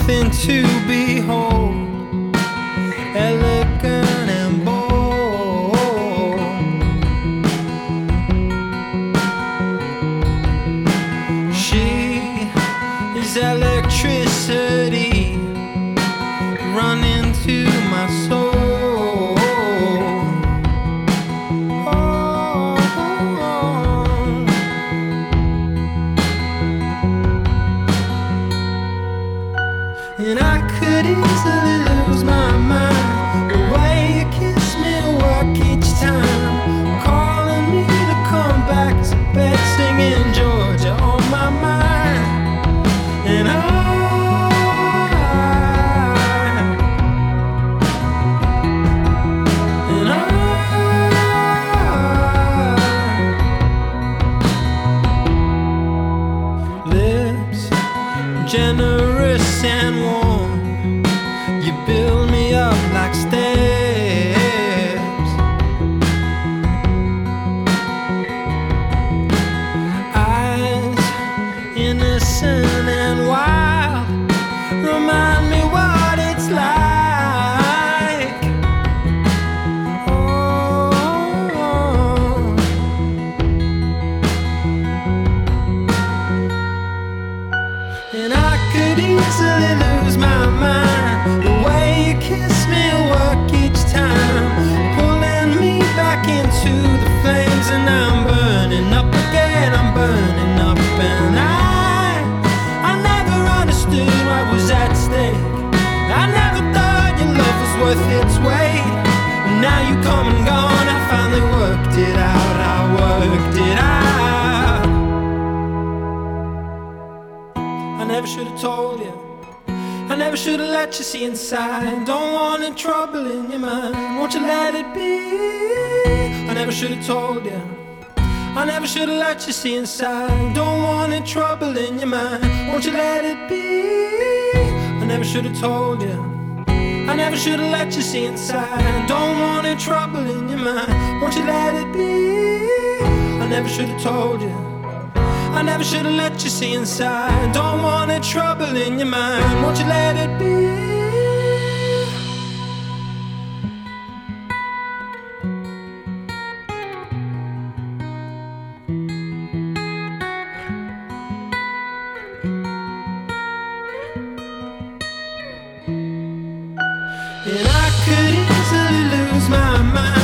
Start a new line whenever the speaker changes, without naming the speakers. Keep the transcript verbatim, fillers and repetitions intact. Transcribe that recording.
something to behold, elegant and bold. She is electricity running to my soul. And I could easily lose my mind, the way you kiss me work each time, calling me to come back to bed, singing Georgia on my mind. And I, and I, lips generous and warm, you build me up like steps. Eyes innocent and wild, remind me what it's like. Oh, and I could easily lose my mind, the way you kiss me work each time, pulling me back into the flames. And I'm burning up again, I'm burning up. And I, I never understood what was at stake. I never thought your love was worth its weight. And now you come and gone, I finally worked it out, I worked it out. I never should have told you, I never should have let you see inside. Don't want any trouble in your mind, won't you let it be? I never should have told you, I never should have let you see inside. Don't want any trouble in your mind, won't you let it be? I never should have told you, I never should have let you see inside. Don't want any trouble in your mind, won't you let it be? I never should have told you, I never should have let you see inside. Don't want any trouble in your mind, won't you let it be? And I could easily lose my mind,